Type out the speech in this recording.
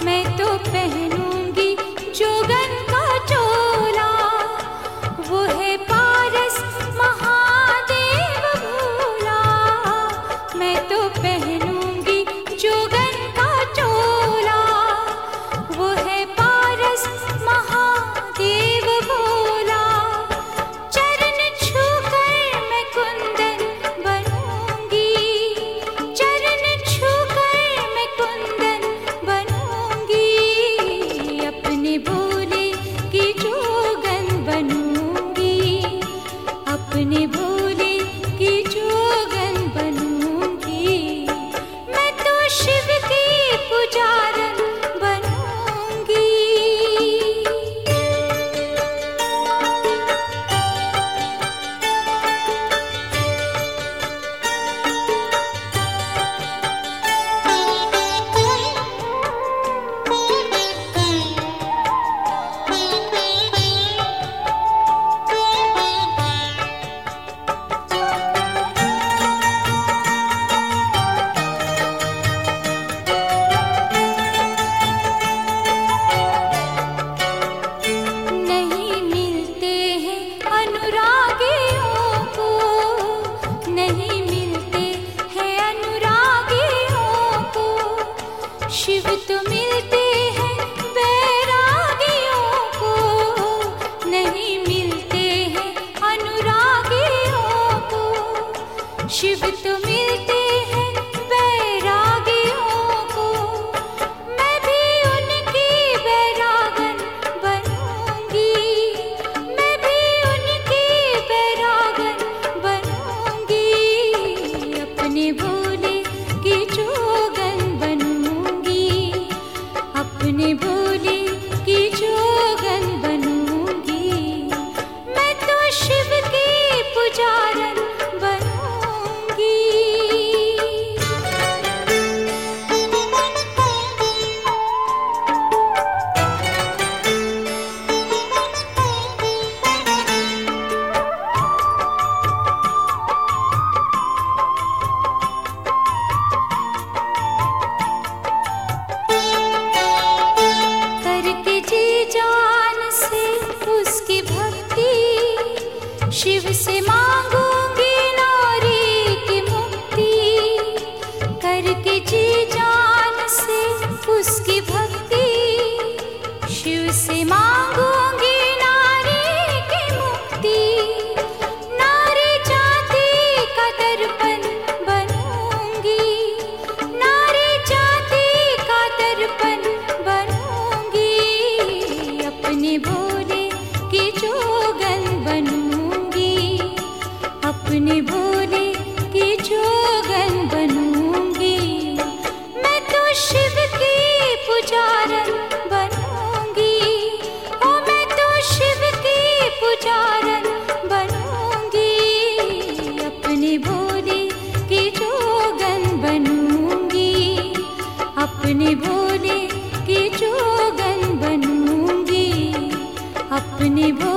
मैं तो पहनूंगी जोगन का चोला। वो है पारस महादेव भोला। मैं तो पहनूंगी जोगन का चोला। वो है पारस महादेव भोला। चरण छूकर मैं कुंदन बनूंगी। चरण छूकर मैं कुंदन बनूंगी। अपने भोले की जोगन बनूंगी। अपने भोले की जोगन बनूंगी। मैं तो शिव की पुजारन बनूंगी। नहीं मिलते हैं अनुरागियों को। नहीं मिलते हैं अनुरागियों को। शिव तो मिलते हैं बैरागियों को। नहीं मिलते हैं अनुरागियों को। शिव तो मिलते हैं बैरागियों को। मैं भी उनकी बैरागन बनूंगी। मैं भी उनकी बैरागन बनूंगी। अपने भोले की जोगन बनूंगी। अपने भोले की जोगन बनूंगी। मैं तो शिव की पुजारन बनूंगी। करके जी जान से उसकी भक्ति। शिव से मांगूंगी नारी की मुक्ति। करके जी जान से उसकी भक्ति। शिव से मांगूंगी नारी की मुक्ति। नारी जाति का दर्पण बनूंगी। नारी जाति का दर्पण बनूंगी। अपने भोले की जोगन बनूंगी। अपने भोले की जोगन बनूंगी। मैं तो शिव की पुजारन बनूंगी। ओ मैं तो शिव की पुजारन बनूंगी। अपने भोले की जोगन बनूंगी। अपने भोले की जोगन बनूंगी। अपने